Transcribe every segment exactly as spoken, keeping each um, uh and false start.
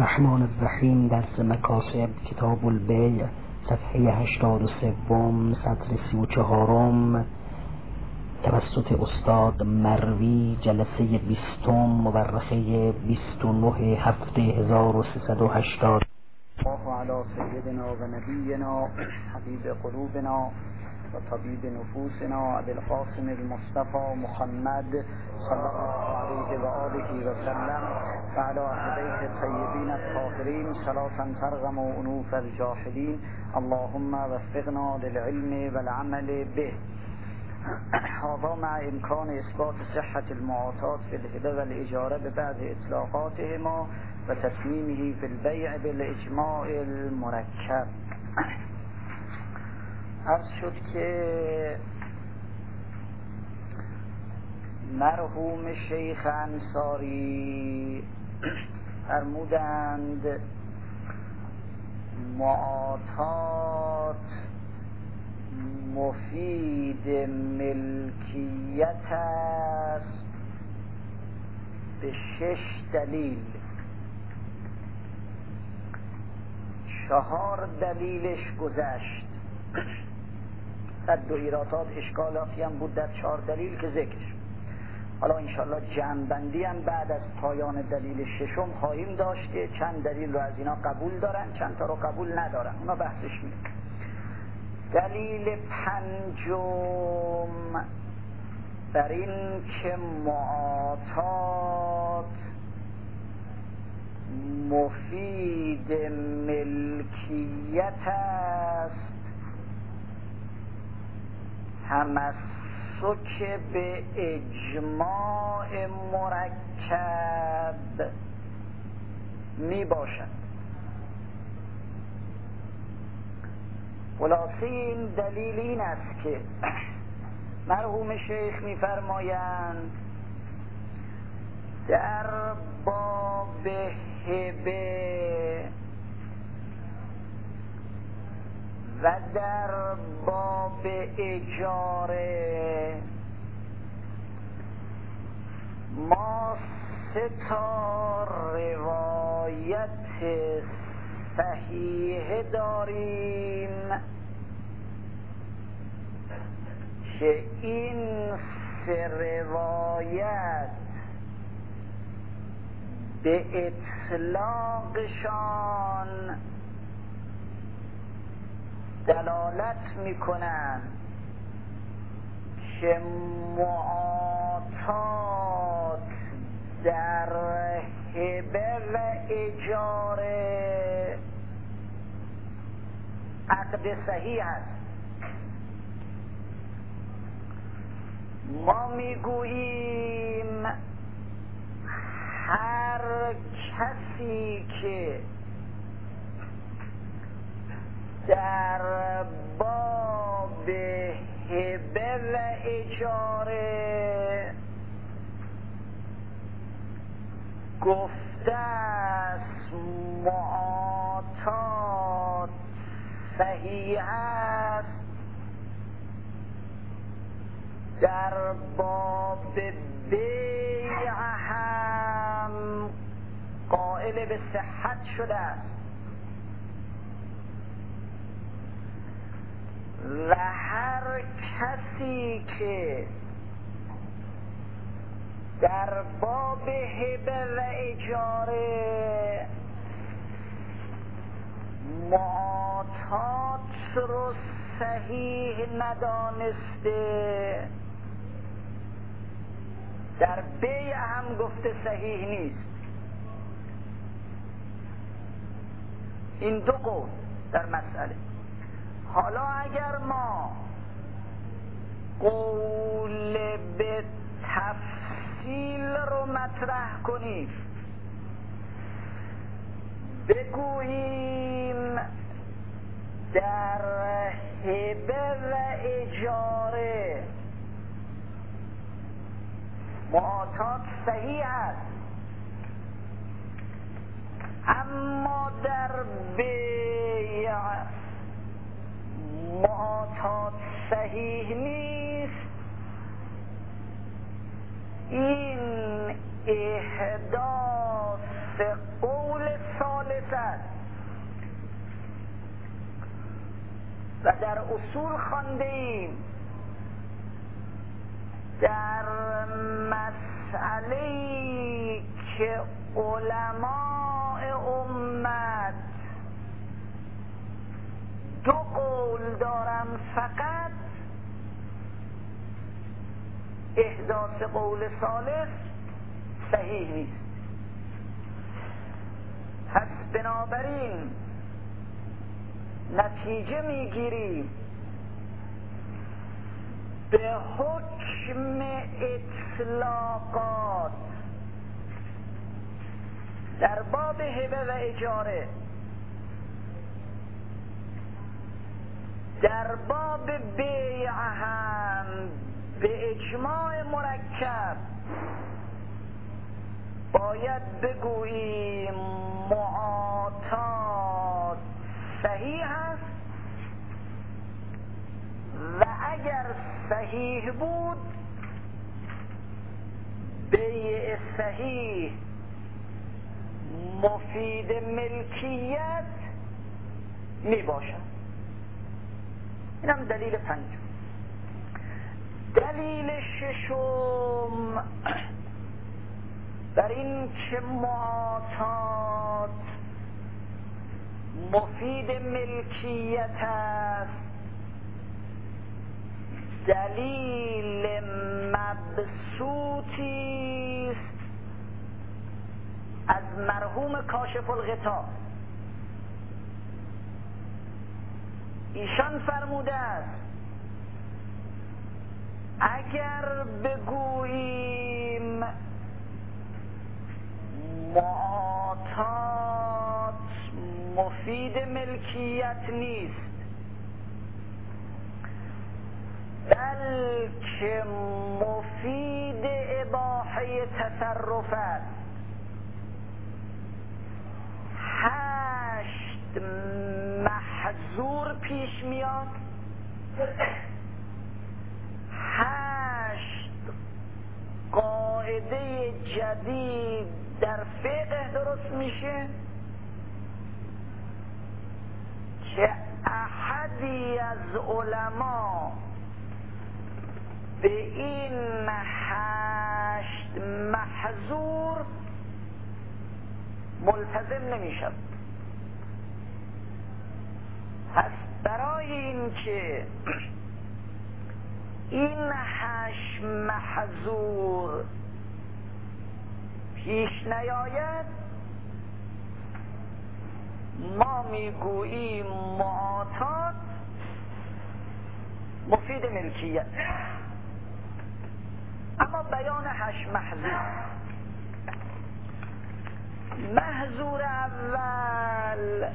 الرحمن الرحیم. درس مکاسب، کتاب البیع، صفحه هشتاد و سوم، سطر سی و چهارم، توسط استاد مروی، جلسه بیستم، مورخه بیست و نه هفته هزار و سیصد و هشتاد. الله علی سیدنا و نبینا حبیب قلوبنا و طبیب نفوسنا ابی القاسم المصطفى محمد صلی الله علیه و آله و سلم و علی اهل بیت الطیبین الطاهرین صلاة ترغم انوف الجاحدین. اللهم وفقنا للعلم والعمل به. هذا مع امکان اثبات صحة المعاطات في الهبه والاجاره ببعض اطلاقاتهما و تصمیمه فی البیع بالاجماع المرکب. عرض شد که مرحوم شیخ انصاری فرمودند معاطات مفید ملکیت است به شش دلیل. چهار دلیلش گذشت. رد و ایرادات اشکالاتی هم بود در چهار دلیل که ذکرش. حالا انشاءالله جمع‌بندی هم بعد از پایان دلیل ششم خواهیم داشت که چند دلیل رو از اینا قبول دارن، چند تا رو قبول ندارن. اونا بحثش میاد. دلیل پنجم بر این که معاطات مفید ملکیت است تمسک به اجماع مرکب می باشد. خلاصه این دلیل این است که مرحوم شیخ می فرمایند در باب هبه و در باب اجاره ما سه تا روایت صحیح داریم که این سه روایت به اطلاقشان دلالت میکنن که معاطات در هبه و اجاره عقد صحیح است. ما میگوییم هر کسی که در باب هبه و اجاره گفته است معاطات صحیح است، در باب بیع هم قائل به صحت شده است و هر کسی که در باب هبه و اجاره معاطات رو صحیح ندانسته در بیع هم گفته صحیح نیست. این دو قول در مسئله. حالا اگر ما قول به تفصیل رو مطرح کنیم، بگوییم در هبه و اجاره معاطات صحیح است، اما در بیع معاطات صحیح نیست، این احداث قول سالم و در اصول خوانده ایم در مسئله‌ای که علماء امت دو قول دارن، فقط احداث قول ثالث صحیح نیست. پس بنابراین نتیجه میگیریم به حکم اطلاقات در باب هبه و اجاره، در باب بیع هم به اجماع مرکب باید بگوییم معاطات صحیح است و اگر صحیح بود بیع صحیح مفید ملکیت می باشد. اینم دلیل پنجم. دلیل ششم بر این که معاطات مفید ملکیت است، دلیل مبسوطی است از مرحوم کاشف الغطا. ایشان فرموده است اگر بگوییم معاطات مفید ملکیت نیست بلکه مفید اباحه تصرف است، هشت محظور پیش میاد، هشت قاعده جدید در فقه درست میشه که احدی از علما به این هشت محظور ملتزم نمیشد. پس برای این که این هشت محظور پیش نیاید ما میگوییم معاطات مفید ملکیت. اما بیان هشت محظور، محظور اول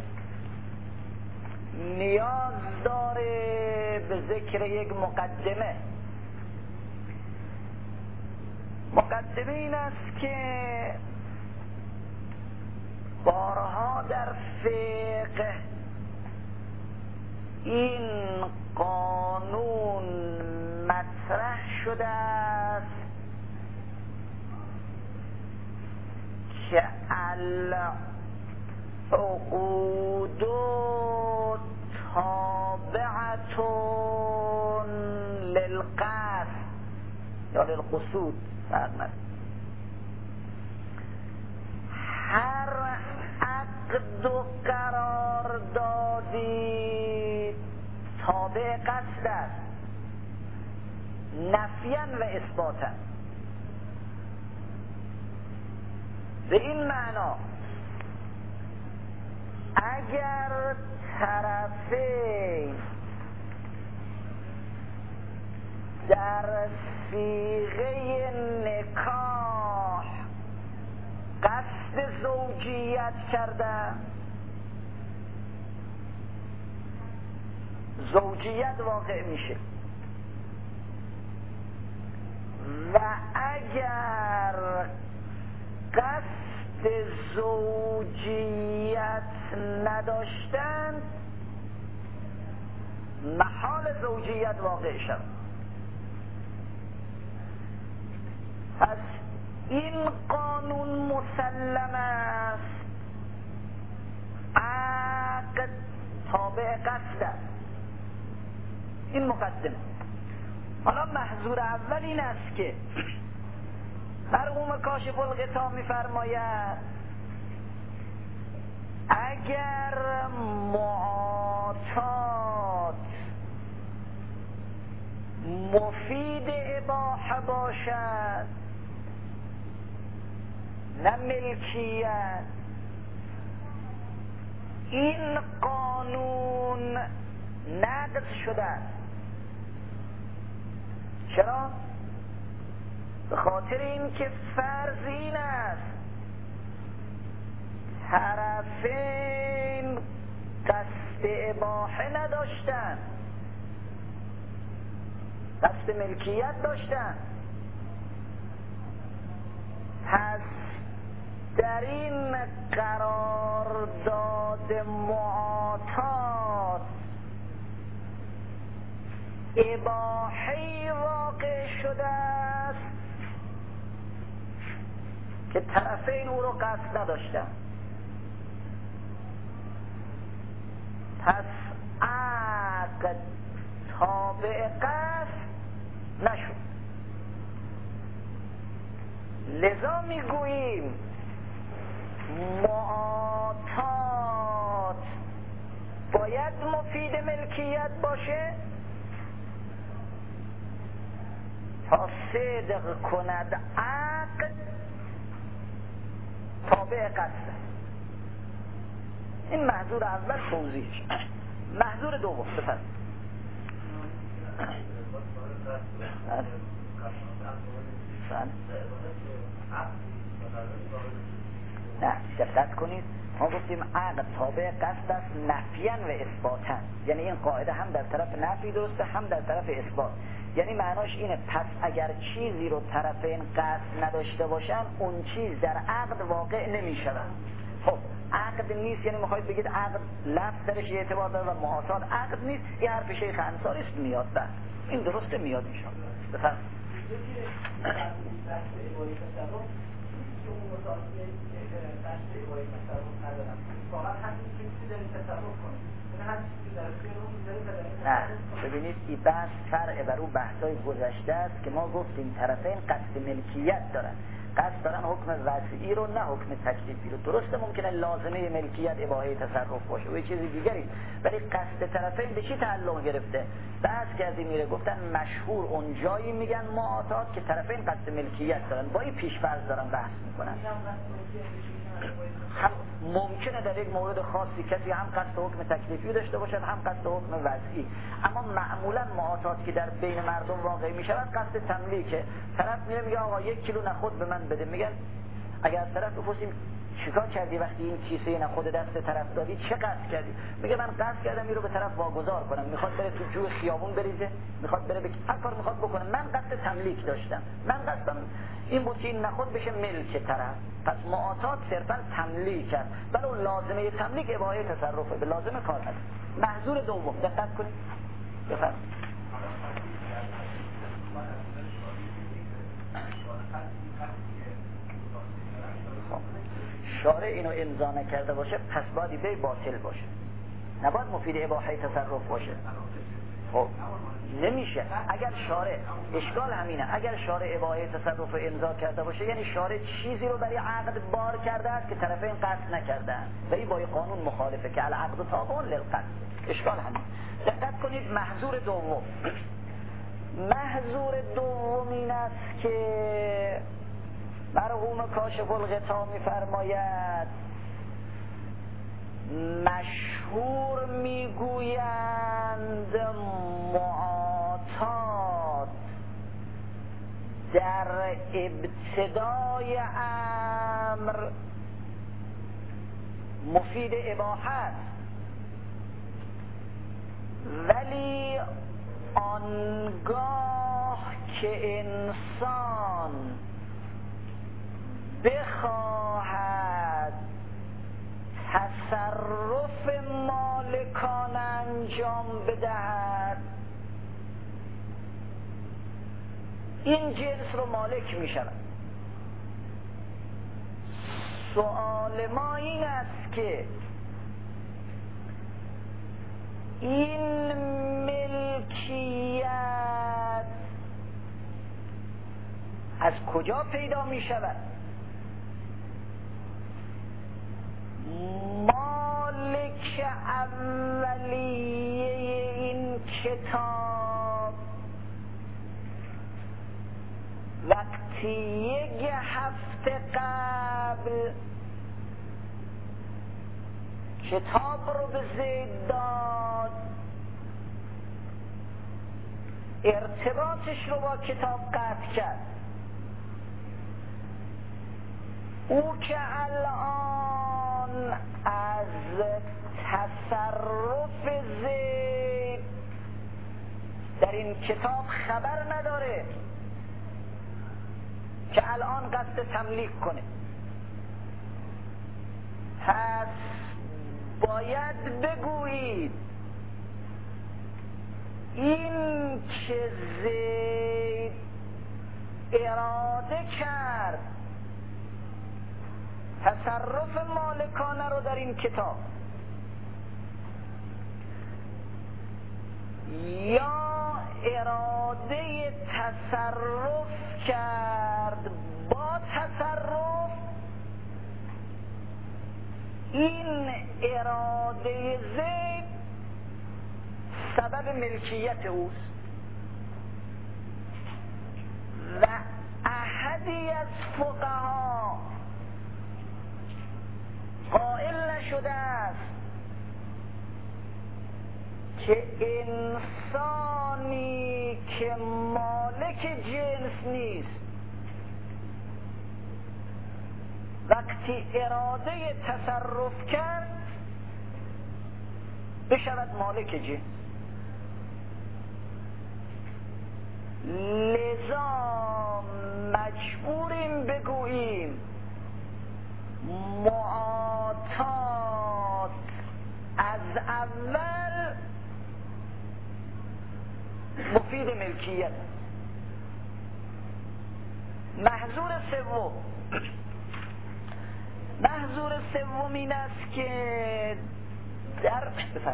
نیاز داره به ذکر یک مقدمه. مقدمه این است که بارها در فقه این قانون مطرح شده است که العقود تابعتون للقصد یا للقصود. هر عقد و قراردادی تابع قصد است، نفیاً و اثباتاً. به این معنا اگر طرفین در صیغه نکاح قصد زوجیت کرده، زوجیت واقع میشه و اگر قصد زوجیت نداشتند محال زوجیت واقع شد. پس این قانون مسلم است، عقد تابع قصد است، این مقدمه. حالا محظور اول این است که مرحوم کاشف الغطا می‌فرماید اگر معاطات مفید اباحه باشد نه ملکیت، این قانون نقض شده است. چرا؟ به خاطر این که فرض این است طرفین قصد اباحه نداشتن، قصد ملکیت داشتن. پس در این قرارداد معاطات اباحه‌ای واقع شده است که طرفین او رو قصد نداشتن. پس عقد تابع قصد نشد. لذا میگوییم معاطات باید مفید ملکیت باشه تا صدق کند عقد تابع قصد. این محظور اول توضیح. محظور دوم بفرد. نه دقت کنید، ما گفتیم عقد تابع قصد است نفیاً و اثباتاً، یعنی این قاعده هم در طرف نفی درسته هم در طرف اثبات. یعنی معناش اینه پس اگر چیزی رو طرفین قصد نداشته باشن اون چیز در عقد واقع نمی شود. خب عقد نیست، یعنی میخواید بگید عقد لفظ درش اعتبار داره و معاطات عقد نیست. یه حرف شیخ انصاری است میاد بس این درسته میاد ان شاء الله. بفرمایید. نه ببینید این بحث فرع بر اون بحثای گذشته است که ما گفتیم طرفین قصد ملکیت دارن، قصد دارن حکم وضعی رو نه حکم تکلیفی رو. درسته ممکنه لازمه ملکیت اباحه تصرف باشه و یه چیزی دیگری، ولی قصد طرفین به چی تعلق گرفته؟ بحث کردی میره گفتن مشهور اون جایی میگن معاطات که طرفین قصد ملکیت دارن، با این پیش‌فرض دارن بحث میکنن. هم ممکنه در یک مورد خاصی کسی هم قصد حکم تکلیفی داشته باشد هم قصد حکم وضعی، اما معمولا معاطات که در بین مردم واقع می شود قصد تملیکه. طرف میره میگه آقا یک کیلو نخود به من بده. میگن اگر از طرف بپرسیم چیکار کردی وقتی این کیسه نخود دست طرف دادی، چه قصد کردی؟ میگه من قصد کردم این رو به طرف واگذار کنم، میخواد بره تو جو خیابون بریزه، میخواد بره بک... هر کار میخواد بکنه، من قصد تملیک داشتم، من قصدم این بود که این نخود بشه ملک طرف. پس معاطات صرفا تملیک است، ولی اون لازمه تملیک اباحه تصرفه، به لازمه کار نداره. محظور دوم دقت کنید. بفرمایید. شارع اینو امضا نکرده باشه پس باید بی باطل باشه، نباید مفید اباحه تصرف باشه. خب نمیشه. اگر شارع اشکال همینه، اگر شارع اباحه تصرف رو امضا کرده باشه یعنی شارع چیزی رو برای عقد بار کرده است که طرفین قصد نکردن و این با قانون مخالفه که العقد تابع للقصد. اشکال همین. دقت کنید محظور دوم. محظور دوم این است که مرحوم کاشف الغطا می‌فرماید مشهور میگویند معاطات در ابتدای امر مفید اباحه است، ولی آنگاه که انسان بخواهد تصرف مالکان انجام بدهد این جنس رو مالک می شود. سؤال ما این است که این ملکیت از کجا پیدا می شود؟ مالک اولیه این کتاب وقتی یک هفته قبل کتاب رو به زید داد، ارتباطش رو با کتاب قطع کرد. او که الان از تصرف زید در این کتاب خبر نداره که الان قصد تملیک کنه، پس باید بگویید این که زید اراده کرد تصرف مالکانه رو در این کتاب، یا اراده تصرف کرد با تصرف، این اراده زید سبب ملکیت اوست و احدی از فقها قائل نشده است که انسانی که مالک جنس نیست وقتی اراده تصرف کرد بشود مالک جنس. لذا مجبوریم بگوییم معاطات از اول مفید ملکیت. محظور سوم محظور سوم این است که در بفرد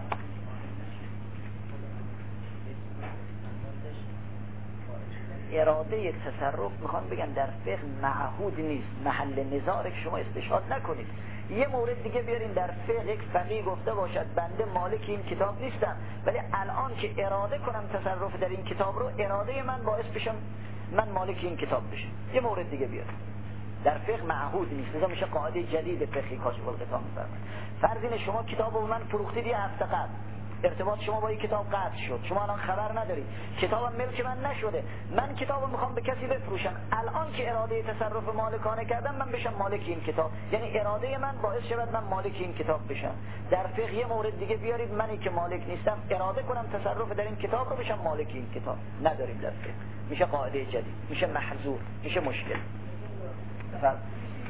اراده تصرف میخوان بگن در فقه معهود نیست، محل نظاره که شما استشهاد نکنید. یه مورد دیگه بیارین در فقه یک فقیه گفته باشد بنده مالک این کتاب نیستم ولی الان که اراده کنم تصرف در این کتاب رو، اراده من باعث بشم من مالک این کتاب بشم. یه مورد دیگه بیارین در فقه معهود نیست، لذا میشه قاعده جدید فقهی کاشف الغطا میفرمایند. فرض اینه شما کتاب رو من فروختید یه هفته قبل، ارتباط شما با این کتاب قطع شد، شما الان خبر ندارید، کتابم ملک من نشده، من کتابو میخوام به کسی بفروشم، الان که اراده تصرف مالکانه کردم من بشم مالک این کتاب، یعنی اراده من باعث شود من مالک این کتاب بشم. در فقه یه مورد دیگه بیارید منی که مالک نیستم اراده کنم تصرف در این کتاب رو بشم مالک این کتاب، نداریم در فقه، میشه قاعده جدید، میشه محظور، میشه مشکل. بفرمایید.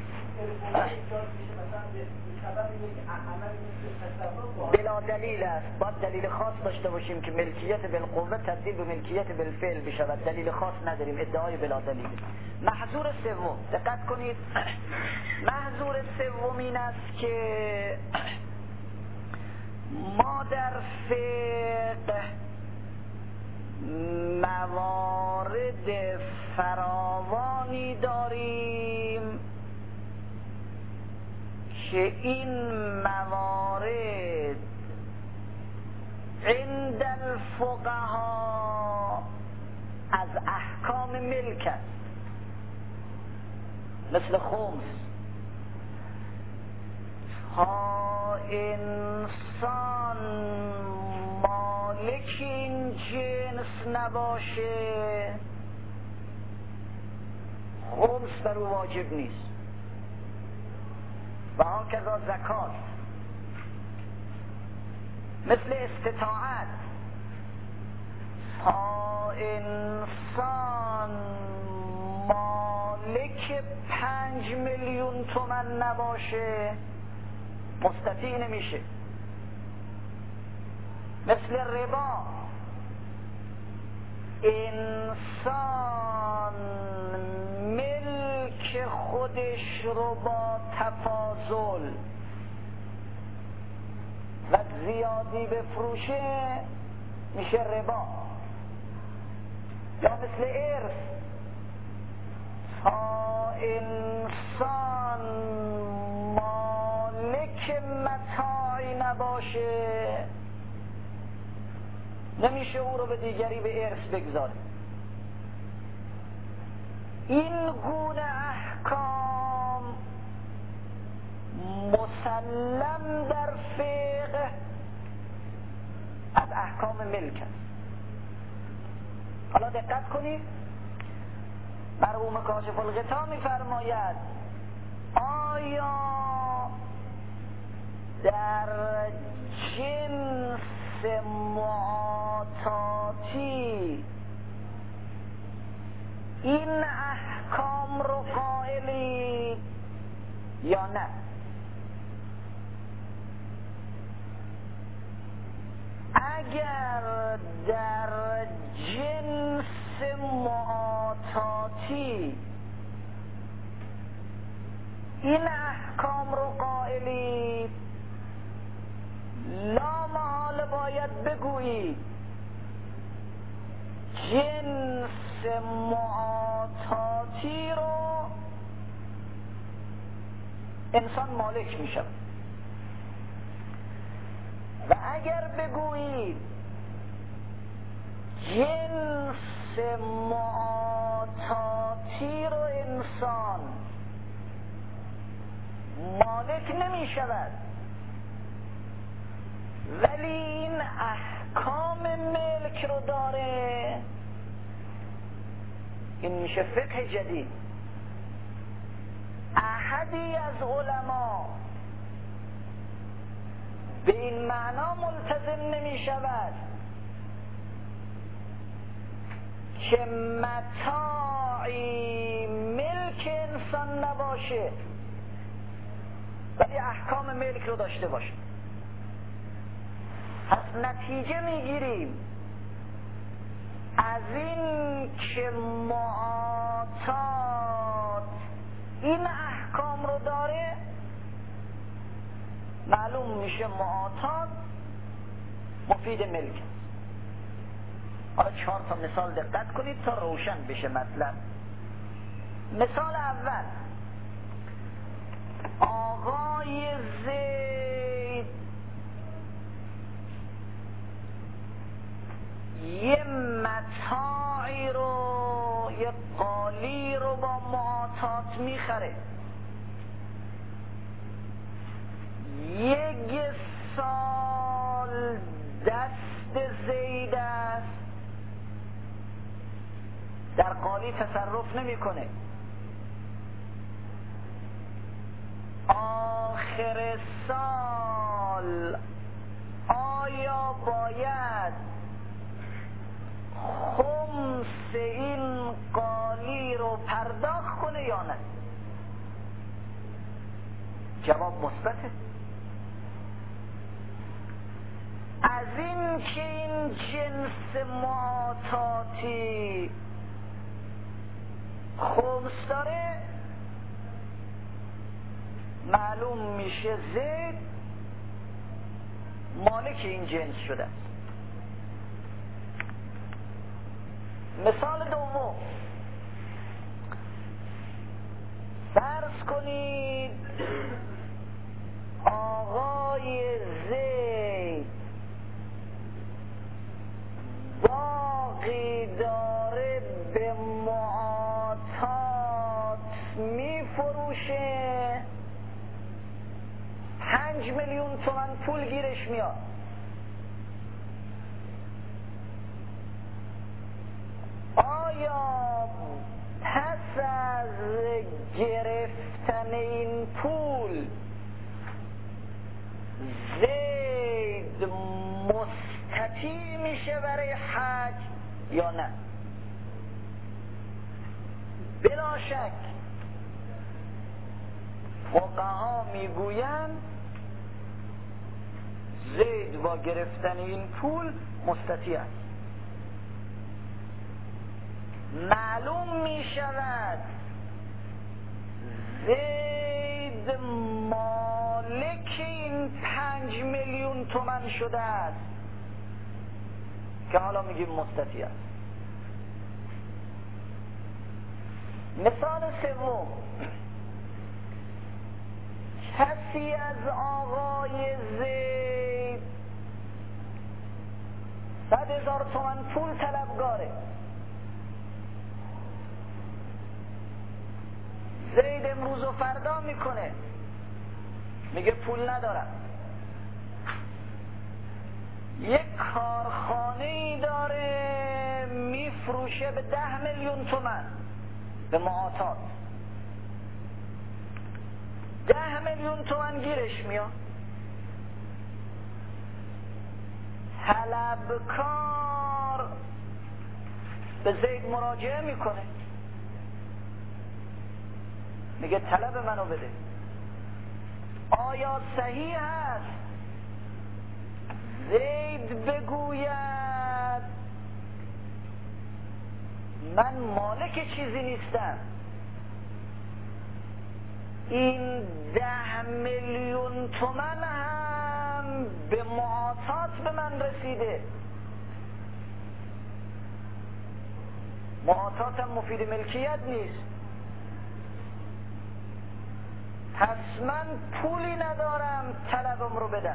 بلا دلیل است، باید دلیل خاص داشته باشیم که ملکیت بالقوه تبدیل به ملکیت بالفعل بشود. دلیل خاص نداریم، ادعای بلا دلیل. محظور سوم دقت کنید، محظور سوم این است که ما در فقه موارد فراوانی داریم که این موارد عند الفقها از احکام ملک است، مثل خمس. ها انسان مالک این جنس نباشه خمس بر او واجب نیست. و هاکذا زکات، مثل استطاعت. ها انسان مالک پنج میلیون تومن نباشه مستطیع نمیشه. مثل ربا، انسان ملک خودش رو با تفاضل و زیادی بفروشه میشه ربا. یا مثل ارث، تا انسان مالک متاعی نباشه نمیشه او رو به دیگری به ارث بگذاره. این گونه احکام مسلم در فقه از احکام ملک است. حالا دقت کنید، مرحوم کاشف الغطا می‌فرماید آیا در جنس معاطاتی این احکام رو قائلی یا نه؟ اگر در جنس معاطاتی این احکام رو قائلی، لا محاله باید بگویی جنس معاطاتی رو انسان مالک می شود. و اگر بگویی جنس معاطاتی رو انسان مالک نمی شود ولی این احکام ملک رو داره، این میشه فقه جدید. احدی از علما به این معنا ملتزم نمی شود که متاعی ملک انسان نباشه ولی احکام ملک رو داشته باشه. پس نتیجه میگیریم از این که معاطات این احکام رو داره، معلوم میشه معاطات مفید ملک است. حالا چهار تا مثال دقت کنید تا روشن بشه مطلب. مثال اول، آقای زید یه متاعی رو، یه قالی رو با معاطات میخره، یک سال دست زید است، در قالی تصرف نمیکنه. آخر سال آیا باید خمس این قالی رو پرداخت کنه یا نه؟ جواب مثبته. از این که این جنس معاطاتی خمس داره، معلوم میشه زید مالک این جنس شده. مثال دوم، فرض کنید آقای زید باقی داره به معاطات میفروشه، پنج میلیون تومن پول گیرش میاد. آیا پس از گرفتن این پول زید مستطیع میشه برای حج یا نه؟ بلا شک فقها میگویند زید با گرفتن این پول مستطیع است. معلوم می شود زید مالک این پنج میلیون تومن شده است که حالا میگیم مستطیع است. مثال سوم، کسی از آقای زید صد هزار تومن پول طلبگاره. زید امروز و فردا میکنه، میگه پول ندارم. یک کارخانه ای داره میفروشه به ده میلیون تومن به معاطات. ده میلیون تومن گیرش میاد. طلبکار به زید مراجعه میکنه، میگه طلب منو بده. آیا صحیح هست زید بگوید من مالک چیزی نیستم، این ده میلیون تومن هم به معاطات به من رسیده، معاطات هم مفید ملکیت نیست، پس من پولی ندارم طلبم رو بدم.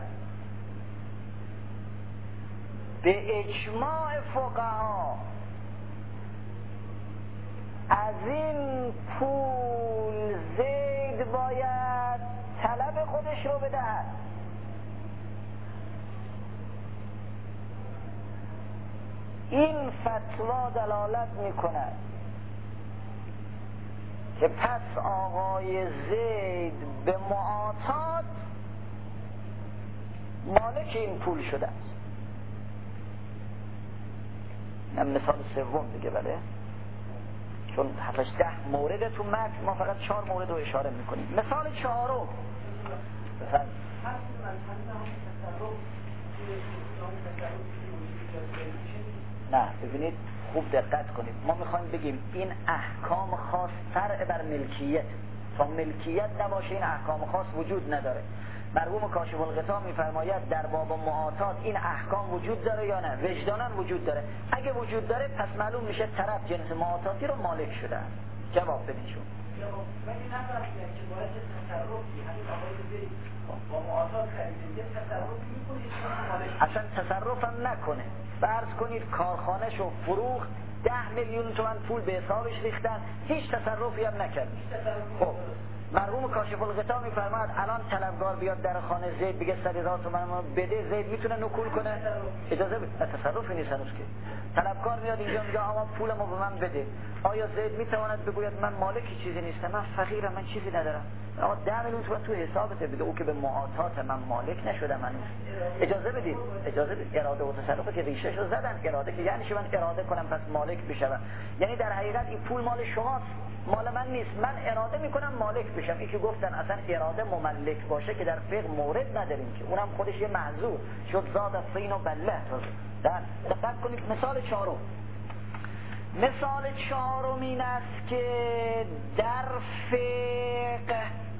به اجماع فقها از این پول زید باید طلب خودش رو بدهد. این فتوا دلالت میکند که پس آقای زید به معاطات مالک این پول شده است. این مثال سوم دیگه، بله، چون هفتش ده مورد تو متن، ما فقط چهار مورد رو اشاره میکنیم. مثال چهارم بفرد. نه ببینید خوب دقت کنید، ما میخوایم بگیم این احکام خاص فرع بر ملکیت، تا ملکیت نباشه این احکام خاص وجود نداره. مرحوم کاشف الغطا میفرماید در باب معاطات این احکام وجود داره یا نه؟ وجداناً وجود داره. اگه وجود داره پس معلوم میشه طرف جنس معاطاتی رو مالک شده. جواب بدین شون. جواب ولی نفرمایید که باید تصرفی همین آقای زید با معاطات خریده تصرفی میکنید مالک، اصلا تصرفم نکنه. فرض کنید کارخانه شو فروخت، ده میلیون تومان پول به حسابش ریختن، هیچ تصرفی هم نکرد. خب مرحوم کاشف الغطا میفرماد الان طلبگار بیاد در خانه زید بگه صد هزار تومان بده، زید میتونه نکول کنه؟ اجازه بده، تصرفی نیست هنوز که. طلبکار میاد اینجا میگه آقا پولمو به من بده. آیا زید میتواند بگوید من مالکی چیزی نیستم، من فقیرم، من چیزی ندارم؟ آقا ده میلیون تومان تو حسابته بده، او که به معاطات من مالک نشدم هنوز. اجازه بدید، اجازه بدید. اراده و تصرف که ریشه‌شو رو زدن. اراده که یعنی چی؟ من اراده کنم پس مالک بشم، یعنی در حقیقت این پول مال شماست، مال من نیست. من اراده میکنم مالک بشم. این که گفتن اصلا اراده مملک باشه که در فقه مورد نداریم که، اونم خودش یه محذور شد. زاد الصین و بله. در دقت کنید مثال چهارم. مثال چهارم این است که در فقه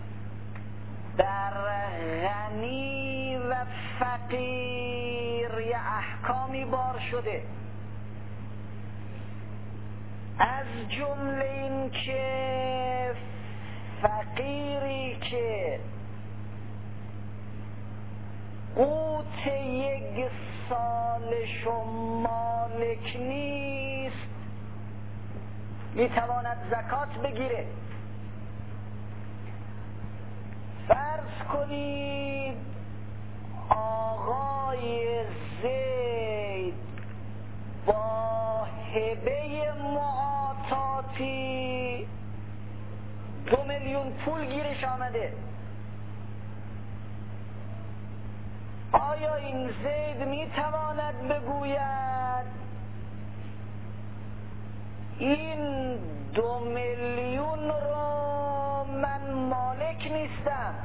در غنی و فقیر یه احکامی بار شده، از جمله این که فقیری که قوت یک سالش و مالک نیست میتواند زکات بگیره. فرض کنید آقای زید با هبه معاطاتی دو میلیون پول گیرش آمده. آیا این زید میتواند بگوید این دو میلیون رو من مالک نیستم،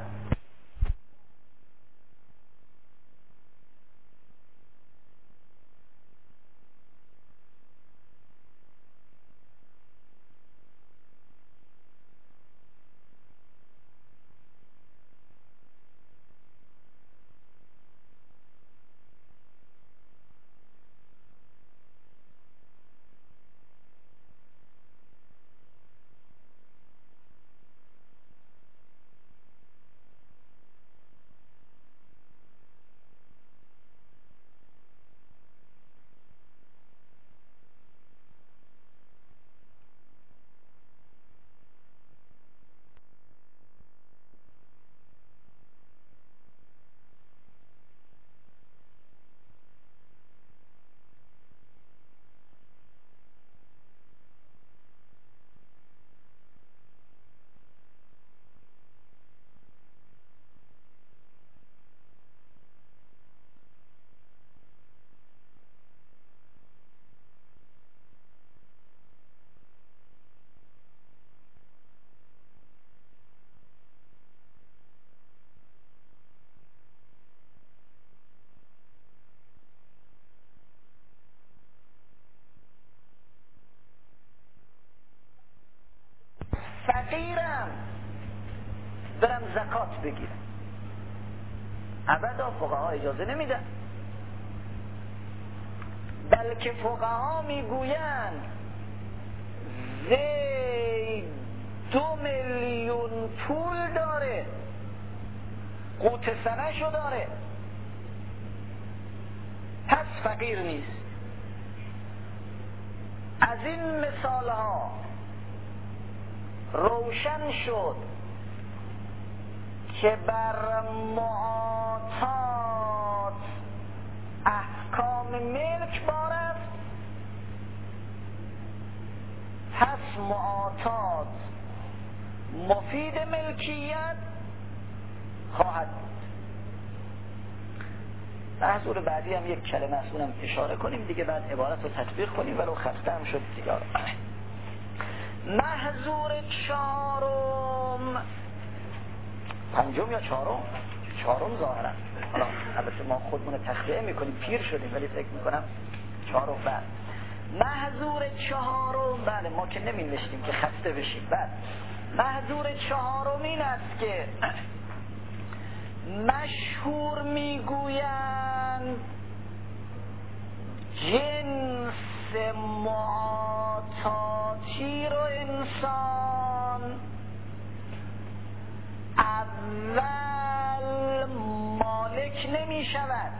فقیرم برم زکات بگیرم، ابدا فقها اجازه نمیدن. بلکه فقها میگویند زید دو میلیون پول داره، قوت سنه‌شو داره، پس فقیر نیست. از این مثال ها روشن شد که بر معاطات احکام ملک بار است، پس معاطات مفید ملکیت خواهد بود. محضور بعدی هم یک کلمه از اونم اشاره کنیم دیگه، بعد عبارت رو تطبیق کنیم ولو خسته هم شد دیگه. محضور چهارم، پنجم یا چهارم؟ چهارم ظاهرا، حالا البته ما خودمون تخطئه میکنیم، پیر شدیم، ولی فکر میکنم چهارم. بعد محضور چهارم، بله ما که نمی نشتیم که خسته بشیم. بعد محضور چهارم این است که مشهور میگویند جنس معاطاتی رو انسان اول مالک نمی شود،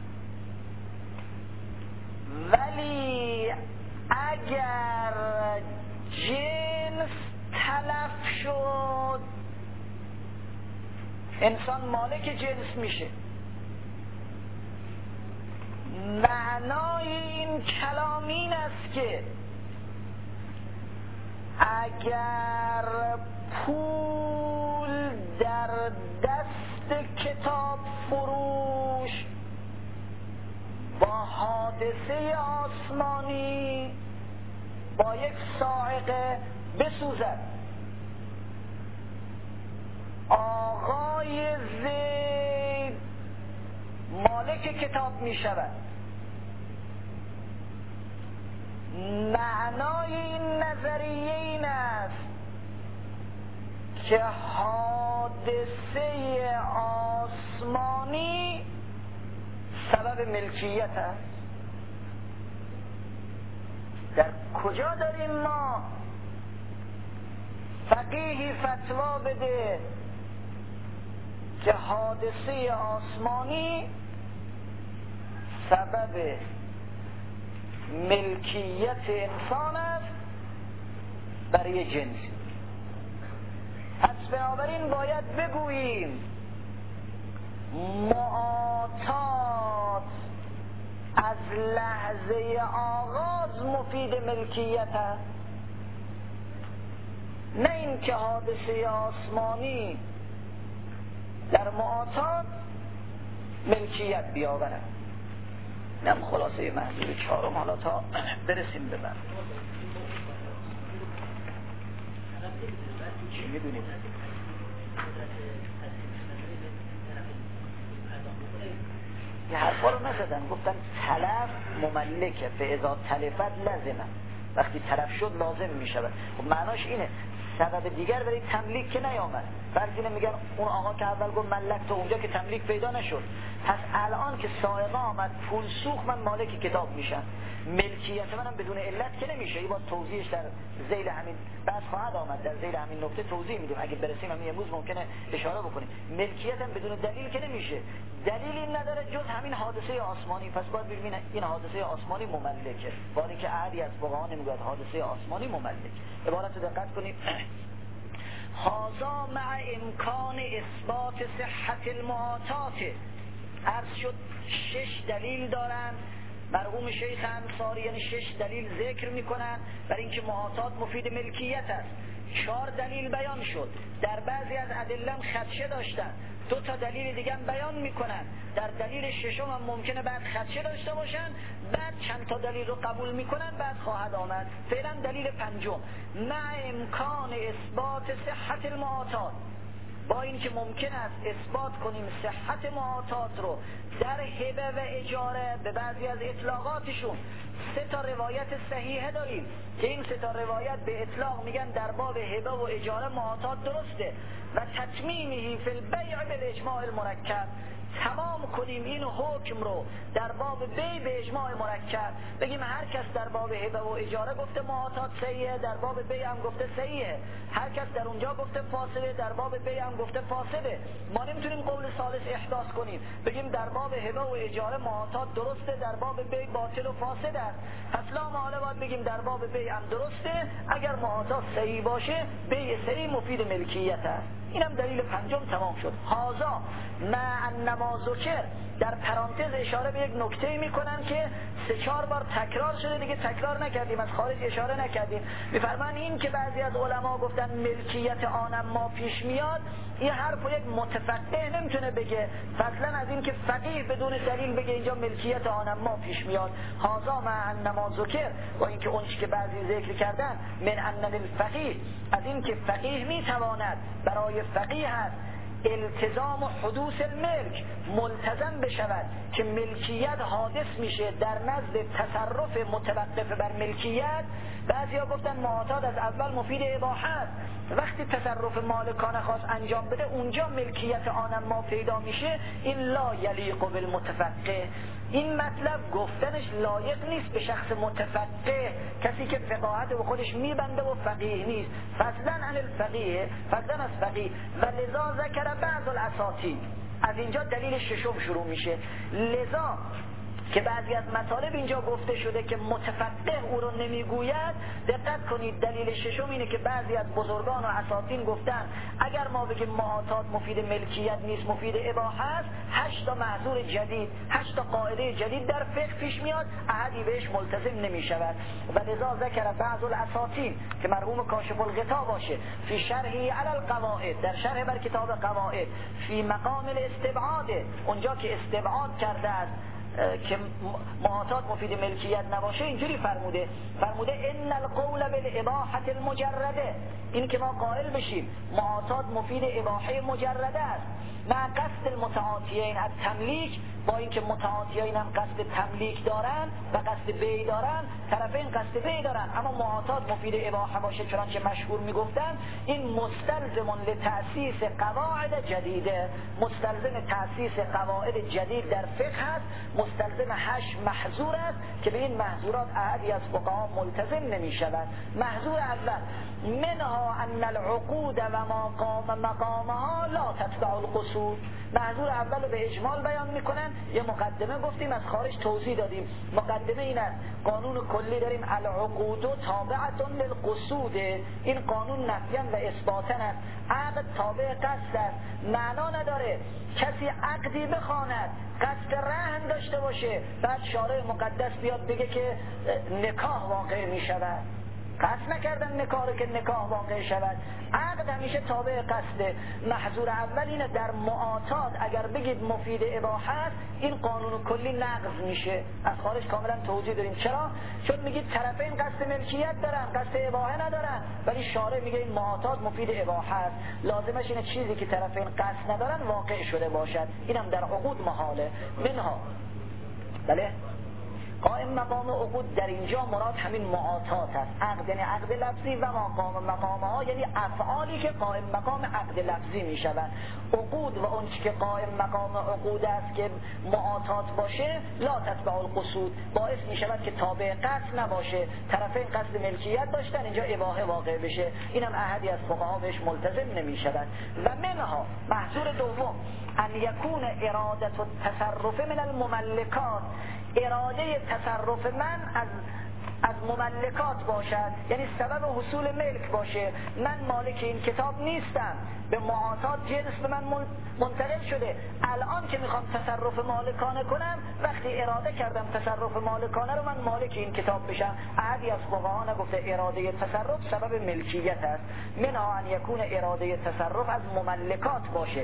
ولی اگر جنس تلف شد انسان مالک جنس میشه. معنای این کلام این است که اگر پول در دست کتاب فروش با حادثه آسمانی با یک صاعقه بسوزد، آقای زید مالک کتاب می شود. معنای این نظریه این است که حادثه آسمانی سبب ملکیت است. در کجا داریم ما فقیهی فتوا بده که حادثه آسمانی سبب ملکیت انسان است برای جنسی؟ پس بنابراین باید بگوییم معاطات از لحظه آغاز مفید ملکیت است، نه این که حادثه آسمانی در معاطات ملکیت بیاورد. نم خلاصه محضور چهارم، حالا تا برسیم به بعد چی میدونید؟ یه حرفا رو نزدن، گفتن تلف مملکه، فاذا تلفت لازمه، وقتی تلف شد لازم میشود. خب معناش اینه سبب دیگر برای تملیک که نیامد. فرض اینه میگن اون آقا که اول گفت ملک تو اونجا که تملیک پیدا نشد، پس الان که سائقه آمد پول سوخت من مالک کتاب میشم، ملکیت منم بدون علت که نمیشه. این با توضیحش در ذیل همین بعد خواهد آمد، در ذیل همین نکته توضیح میدیم، اگه برسیم همین امروز ممکنه اشاره بکنیم. ملکیتم بدون دلیل که نمیشه، دلیلی نداره جز همین حادثه آسمانی، پس باید ببینیم این حادثه آسمانی مملکه، ولی که عادی از فقها نمیگوید حادثه آسمانی مملک. عبارت رو دقت کنید. هذا مع امکان اثبات صحت المعاطات. عرض شد شش دلیل دارن مرحوم شیخ انصاری، یعنی شش دلیل ذکر میکنن برای اینکه معاطات مفید ملکیت است. چهار دلیل بیان شد، در بعضی از ادله خدشه داشتن، دو تا دلیل دیگه هم بیان میکنن، در دلیل ششم هم ممکنه بعد خدشه داشته باشن، بعد چند تا دلیل رو قبول میکنن، بعد خواهد آمد فعلا دلیل پنجم مع امکان اثبات صحت المعاطات. با اینکه ممکن است اثبات کنیم صحت معاطات رو در هبه و اجاره به بعضی از اطلاقاتشون سه تا روایت صحیحه داریم که این سه تا روایت به اطلاق میگن در باب هبه و اجاره معاطات درسته و تتمیمه فی البیع بالاجماع المرکب، تمام کنیم این حکم رو در باب بی به اجماع مرکب، بگیم هر کس در باب هبه و اجاره گفته معاطات صحیحه، در باب بی هم گفته صحیحه، هر کس در اونجا گفته فاسده، در باب بی هم گفته فاسده. ما نمیتونیم قول ثالث احداث کنیم بگیم در باب هبه و اجاره معاطات درسته، در باب بی باطل و فاسد است. پس لا محاله باید بگیم در باب بی هم درسته، اگر معاطات صحیح باشه بی صحیح مفید ملکیت است. اینم دلیل پنجم تمام شد. هازا مع انما ذکر، در پرانتز اشاره به یک نکته میکنن که سه چهار بار تکرار شده، دیگه تکرار نکردیم، از خارج اشاره نکردیم. میفرمان این که بعضی از علما گفتن ملکیت آنم ما پیش میاد، این حرف یک متفقه نمیتونه بگه، فضلا از این که فقیه بدون دلیل بگه اینجا ملکیت آنم ما پیش میاد. هازا مع انما ذکر، با اینکه اون چی که بعضی ذکر کردن من ان الفقیه، از این که فقیه میتواند برای فقیه هست التزام و حدوث الملک ملتزم بشود که ملکیت حادث میشه در نزد تصرف متوقف بر ملکیت. بعضیا گفتن معاطات از اول مفید اباحت، وقتی تصرف مالکانه خاص انجام بده اونجا ملکیت آنم ما پیدا میشه. این لا یلیق بالمتفقه، این مطلب گفتنش لایق نیست به شخص متفقه، کسی که فقاهت به خودش میبنده و فقیه نیست، فضلا عن الفقیه، فضلا از فقیه. و لذا ذکر بعض الاساطین، از اینجا دلیل ششم شروع میشه. لذا که بعضی از مطالب اینجا گفته شده که متفقه او رو نمیگوید، دقت کنید دلیل ششم اینه که بعضی از بزرگان و اساطین گفتن اگر ما بگیم معاطات مفید ملکیت نیست مفید اباحه است، هشت تا محظور جدید، هشت تا قاعده جدید در فقه پیش میاد، احدی بهش ملتزم نمیشود. و لذا ذکر بعض الاساطین که مرحوم کاشف الغطا باشه فی شرحی علی القواعد، در شرح بر کتاب قواعد، فی مقام الاستبعاد، اونجا که استبعاد کرده است که معاطات مفید ملکیت نباشه، اینجوری فرموده فرموده ان القول بالاباحه المجرده، این که ما قائل بشیم معاطات مفید اباحه مجرده است، مع قصد المتعاطیین از تملیک، با اینکه متعاطیین هم قصد تملیک دارن و قصد بی دارن، طرفین قصد بی دارن، اما معاطات مفید اباحه باشه چنانچه مشهور میگفتن، این مستلزم لتأسیس قواعد جدیده، مستلزم تأسیس قواعد جدید در فقه است، مستلزم هشت محظور است که به این محظورات احدی از فقها ملتزم نمی شود. محظور اول منها ان العقود و ما قام مقامها لا تتبع القصود، محظور اول رو به اجمال بیان میکنن. یه مقدمه گفتیم از خارج توضیح دادیم، مقدمه این است قانون کلی داریم العقود تابعة للقصود، این قانون نفیاً و اثباتاً است، عقد تابع قصد است، معنا نداره کسی عقدی بخواند قصد رهن داشته باشه بعد شارع مقدس بیاد بگه که نکاح واقع می شود، قصد نکردن نکاح رو که نکاح واقع شود، عقد همیشه تابع قصده. محظور اول اینه در معاطات اگر بگید مفید اباحه است، این قانون کلی نقض میشه. از خارج کاملا توضیح داریم چرا، چون میگید طرفین قصد ملکیت دارن قصد اباحه ندارن، ولی شارع میگه این معاطات مفید اباحه است، لازمش اینه چیزی که طرفین قصد ندارن واقع شده باشد، اینم در عقود محاله. منها بله قائم مقام عقود در اینجا مراد همین معاطات است، عقد یعنی عقد لفظی و مقام مقامها یعنی افعالی که قائم مقام عقد لفظی می شوند. عقود و اون چی که قائم مقام عقود است که معاطات باشه لا تتبع القصود، باعث می شود که تابع قصد نباشه، طرفین قصد ملکیت داشتن اینجا اباحه واقع بشه، اینم احدی از فقها بهش ملتزم نمی شود. و منها محظور دوم ان یکون اراده التصرف من المملکات، اراده تصرف من از از مملکات باشد، یعنی سبب حصول ملک باشه. من مالک این کتاب نیستم، به معاطات جنس به من منتقل شده، الان که میخوام تصرف مالکانه کنم، وقتی اراده کردم تصرف مالکانه رو من مالک این کتاب بشم. احدی از فقها نگفته اراده تصرف سبب ملکیت است. منها ان یکون اراده تصرف از مملکات باشه.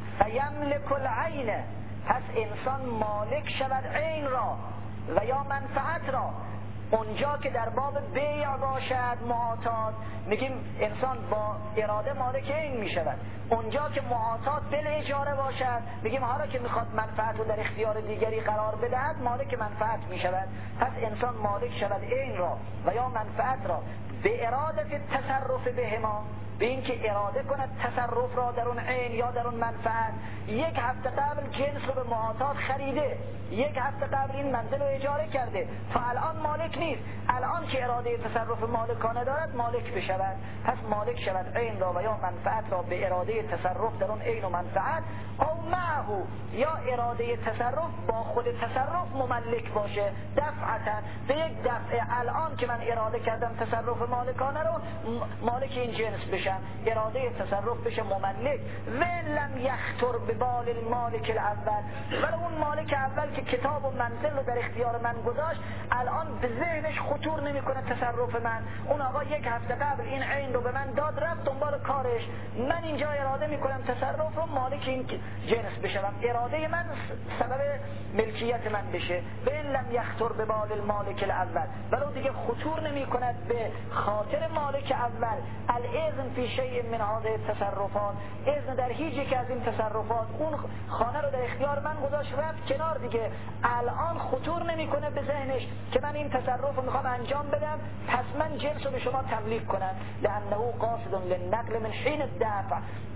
فیملک العین، پس انسان مالک شود عین را و یا منفعت را، اونجا که در باب بیع باشد معاطات میگیم انسان با اراده مالک این میشود. اونجا که معاطات بل اجاره باشد میگیم حالا که میخواد منفعت رو در اختیار دیگری قرار بدهد مالک منفعت میشود. پس انسان مالک شود این را و یا منفعت را به اراده تصرف بهما، به این که اراده کند تصرف را در اون عین یا در اون منفعت. یک هفته قبل جنس رو به معاطات خریده، یک هفته قبل این منزل رو اجاره کرده، تا الان مالک نیست. الان که اراده تصرف مالکانه دارد مالک بشود. پس مالک شود عین را و یا منفعت را به اراده تصرف در اون عین و منفعت، او معه یا اراده تصرف با خود تصرف مملک باشه دفعتا، به یک دفعه الان که من اراده کردم تصرف مالکانه رو مالک این جنس بشم، اراده تصرف بشه مملک. ولم یخطر به بال المالک الاول، ولی اون مالک اول که کتاب و منزل رو در اختیار من گذاشت الان به ذهنش خطور نمیکنه تصرف من. اون آقا یک هفته قبل این عین رو به من داد رفت دنبال کارش، من اینجا اراده میکنم تصرف رو مالک این جنس بشم، اراده من سبب ملکیت من بشه. ولم یخطر به بال المالک الاول، ولی دیگه خطور نمیکند به خاطر مالک اول الاذن فی شیء من هذه التصرفات، اذن در هیچ یک از این تصرفات. اون خانه رو در اختیار من گذاشت رفت کنار دیگه، الان خطور نمیکنه به ذهنش که من این تصرف رو میخوام انجام بدم پس من جنس رو به شما تملیک کنم. لانه قاصد للنقل من حین الدفع،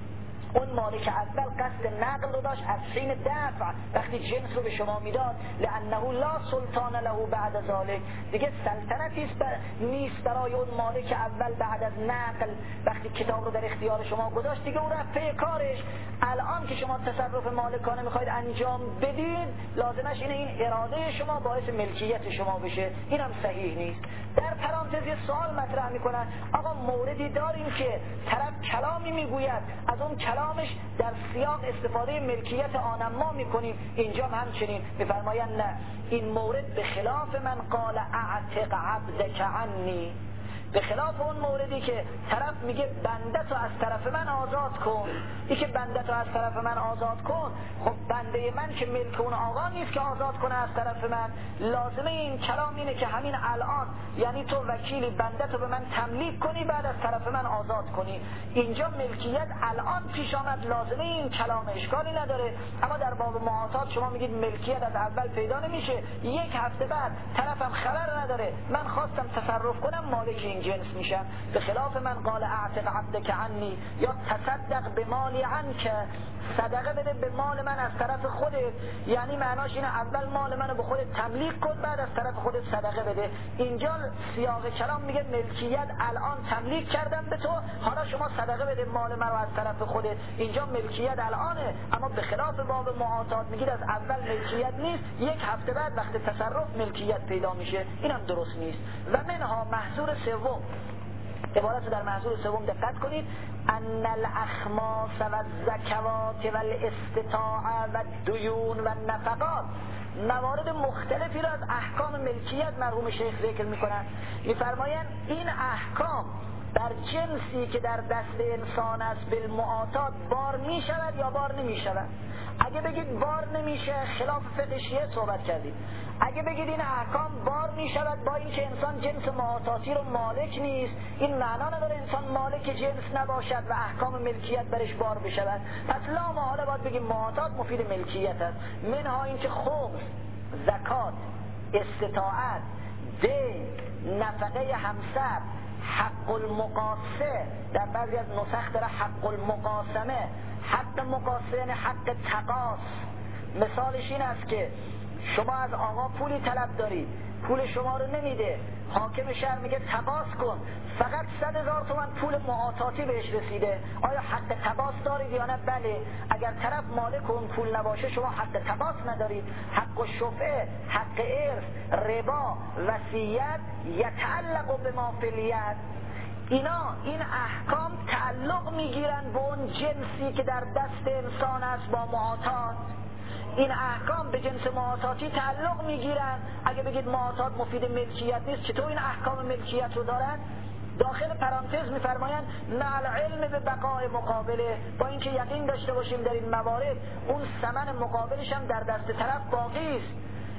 اون مالک اول قصد نقل رو داشت از حین دفع، وقتی جنس رو به شما میداد. لانه لا سلطان له بعد ذلك، دیگه سلطنتی نیست برای اون مالک اول بعد از نقل. وقتی کتاب رو در اختیار شما گذاشت دیگه اون رفت پی کارش. الان که شما تصرف مالکانه میخواید انجام بدید لازمش اینه این اراده شما باعث ملکیت شما بشه، اینم صحیح نیست. در پرانتز یه سوال مطرح میکنن، آقا موردی داریم که طرف کلامی میگوید از اون کلامش در سیاق استفاده ملکیت آنم ما میکنیم، اینجا هم همچنین میفرمایند نه، این مورد به خلاف من قال اعتق عبدک عنی، به خلاف اون موردی که طرف میگه بنده تو از طرف من آزاد کن. این که بنده تو از طرف من آزاد کن، خب بنده من که ملک اون آقا نیست که آزاد کنه از طرف من. لازمه این کلام اینه که همین الان، یعنی تو وکیلی بنده تو به من تملیک کنی بعد از طرف من آزاد کنی. اینجا ملکیت الان پیش آمد، لازمه این کلام اشکالی نداره. اما در باب معاطات شما میگید ملکیت از اول پیدا نمیشه، یک هفته بعد طرفم خبر نداره من خواستم تصرف کنم مالک این جنس میشم. به خلاف من قال اعتق عبدک عنی، یا تصدق به مالی عنک، صدقه بده به مال من از طرف خودت، یعنی معناش اینه اول مال منو به خودت تملیک کن بعد از طرف خودت صدقه بده. اینجا سیاق کلام میگه ملکیت الان تملیک کردم به تو، حالا شما صدقه بده مال منو از طرف خودت. اینجا ملکیت الانه، اما به خلاف باب معاطات میگید از اول ملکیت نیست، یک هفته بعد وقت تصرف ملکیت پیدا میشه. اینم درست نیست. و منها محصول سوم، عبارت در محصول سوم دقت کنید، ان الاخماس و الزکوات و الاستطاعه و الدیون و النفقات، موارد مختلفی را از احکام ملکیت مرحوم شیخ ذکر میکنند. میفرمایند این احکام در جنسی که در دست انسان است بالمعاطات بار میشود یا بار نمیشود. اگه بگید بار نمیشه خلاف فقه شیعه صحبت کردید. اگه بگید این احکام بار میشود با اینکه انسان جنس معاطاتی رو مالک نیست، این معنا نداره انسان مالک جنس نباشد و احکام ملکیت برش بار بشود. پس لا محاله باید بگیم معاطات مفید ملکیت است. منها اینکه خمس، زکات، استطاعت، دین، نفقه همسر، حق المقاسه، در بعضی از نسخ داره حق المقاسمه. حق مقاسه یعنی حق تقاس. مثالش این است که شما از آقا پولی طلب دارید، پول شما رو نمیده، حاکم شهر میگه تقاس کن، فقط صد هزار تومان پول معاطاتی بهش رسیده، آیا حق تقاس دارید یا نه؟ بله. اگر طرف مالک اون پول نباشه شما حق تقاس ندارید. حق شفعه، حق ارث، ربا، وصیت، یتعلق به ما فی الید، اینا این احکام تعلق میگیرن به اون جنسی که در دست انسان است با معاطات. این احکام به جنس معاطاتی تعلق میگیرن. اگه بگید معاطات مفید ملکیت نیست، چطور این احکام ملکیت رو دارن؟ داخل پرانتز میفرمایند مع العلم به بقای مقابله، با اینکه یقین داشته باشیم در این موارد اون ثمن مقابلش هم در دست طرف باقی است.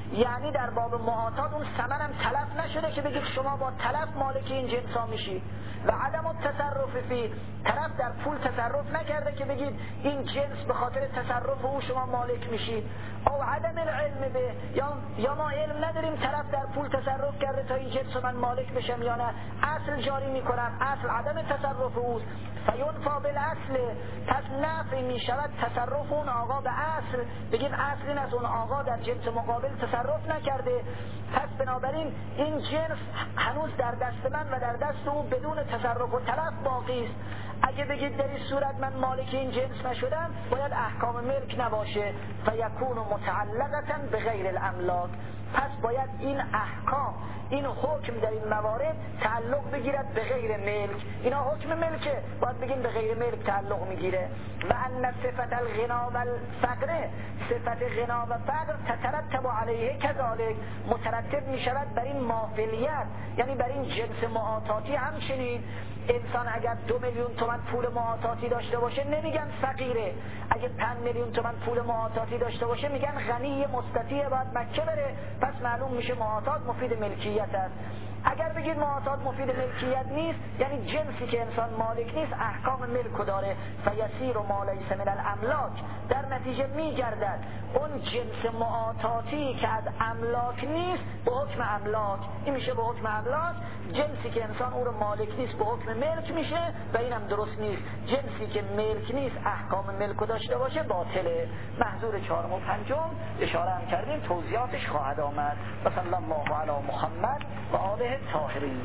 یعنی در باب معاطات اون ثمن هم تلف نشده که بگید شما با تلف مالک این جنس ها میشید و عدم التصرف فی، طرف در پول تصرف نکرده که بگید این جنس به خاطر تصرف او شما مالک میشید. او عدم العلم به، یا یا ما علم نداریم طرف در پول تصرف کرده تا این جنس من مالک بشم یا نه، اصل جاری میکنم، اصل عدم تصرف اوست. فینفا بالاصل، پس نفی میشود تصرف اون آقا به اصل، بگیم اصل این از اون آقا در جنس مقابل تصرف نکرده، پس بنابراین این جنس هنوز در دست من و در دست او بدون تصرف و تلف باقی است. اگه بگید در این صورت من مالک این جنس نشدم، باید احکام ملک نباشه، فیکون متعلقتا به غیر الاملاک، پس باید این احکام، این حکم در این موارد تعلق بگیرد به غیر ملک. اینا حکم ملکه، باید بگیم به غیر ملک تعلق میگیره. و ان صفت الغنا و الفقر، صفت غنا و فقر تترتب علیه کذالک، مترتب میشود بر این مافلیت، یعنی بر این جنس معاطاتی. همچنین انسان اگر دو میلیون تومان پول معاطاتی داشته باشه نمیگن فقیره، اگه پنج میلیون تومان پول معاطاتی داشته باشه میگن غنی مستطیع، باید مکه بره، پس معلوم میشه معاطات مفید ملکیت است. اگر بگید معاطات مفید ملکیت نیست، یعنی جنسی که انسان مالک نیست احکام ملک داره، فیسیر و ما لیس من الاملاک، در نتیجه میگردد اون جنس معاطاتی که از املاک نیست به حکم املاک، این میشه به حکم املاک. جنسی که انسان او رو مالک نیست به حکم ملک میشه و اینم درست نیست. جنسی که ملک نیست احکام ملک داشته باشه باطله. محذور چهارم و پنجم اشاره هم کردیم، توضیحاتش خواهد آمد. و صلی الله علی محمد و آله طاهرین.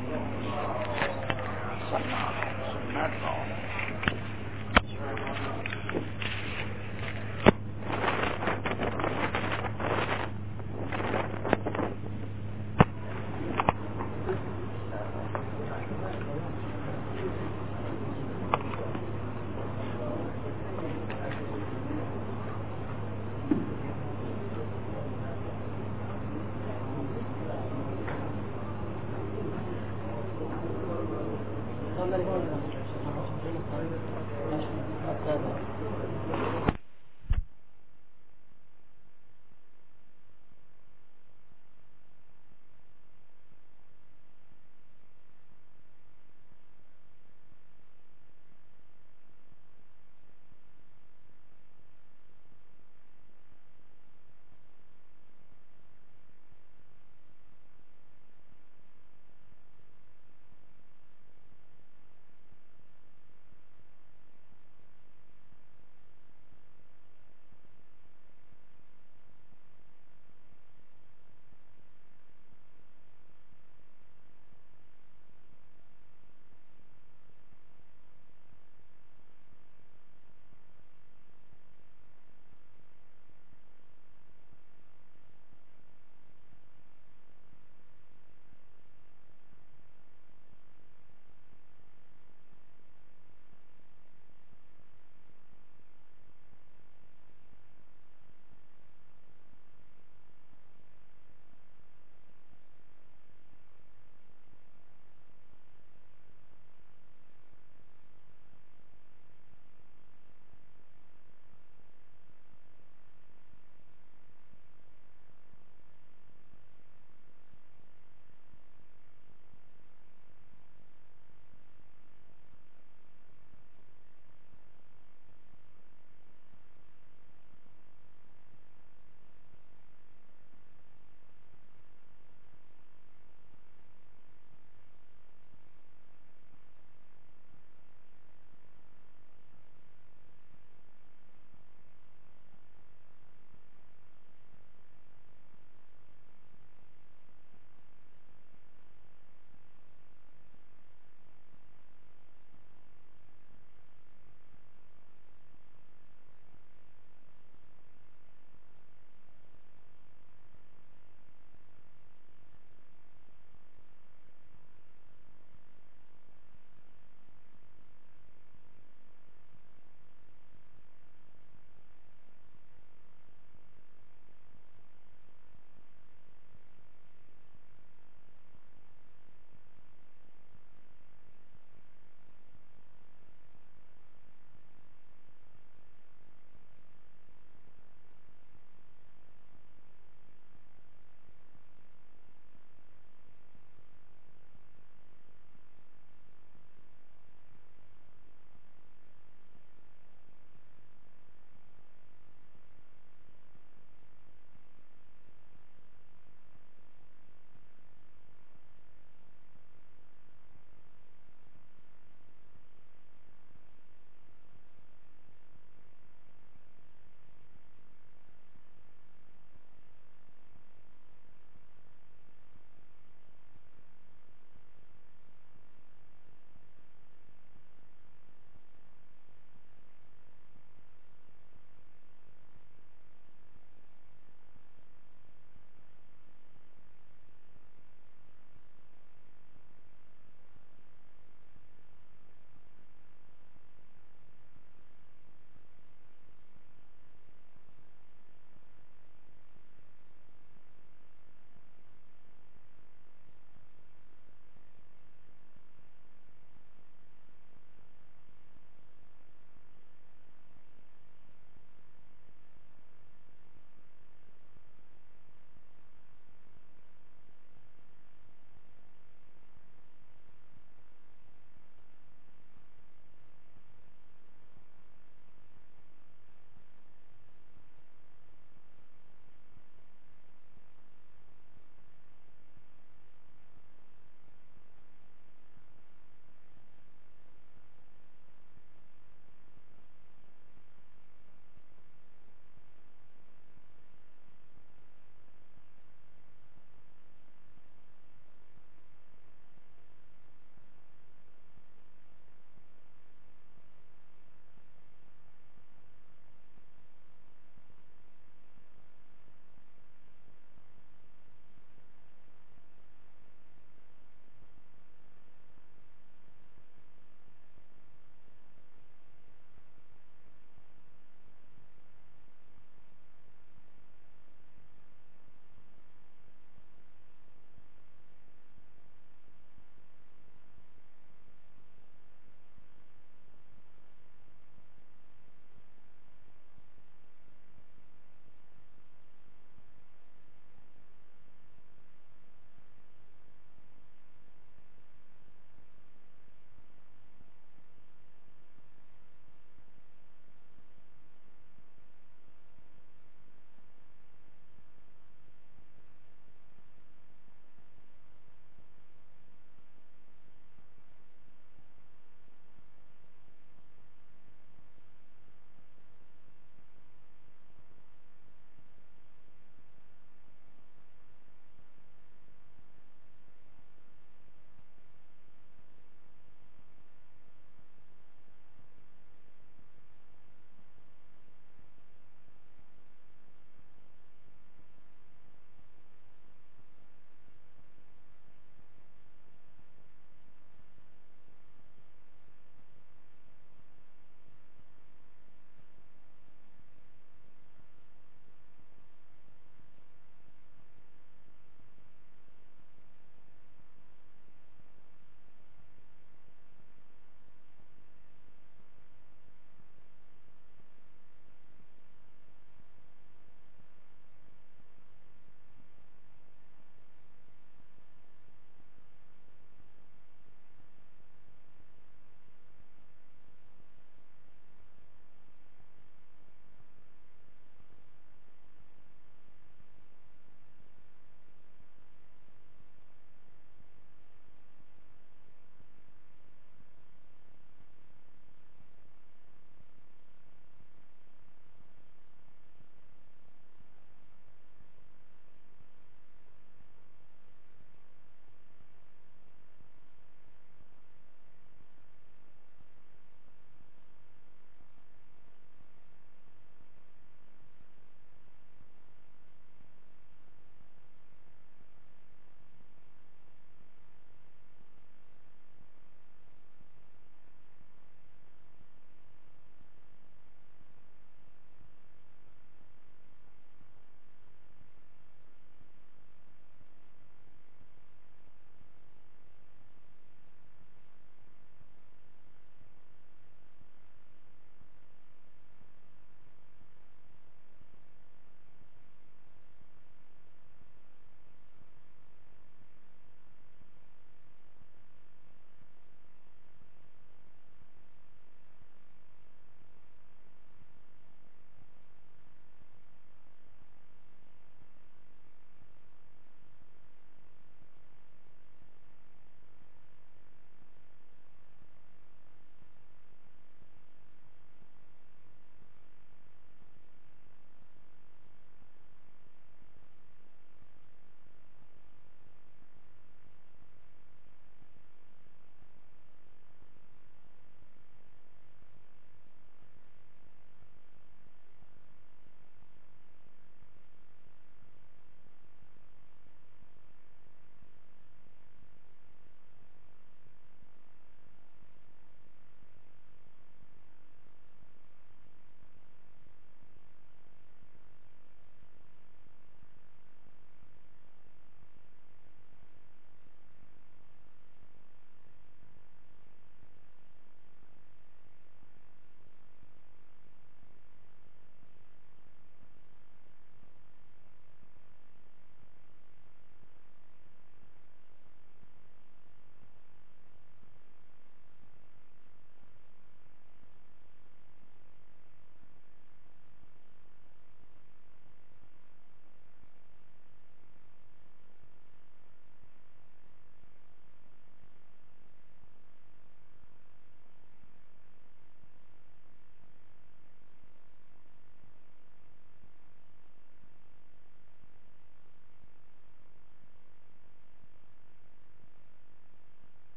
صلی الله علیه و Thank you.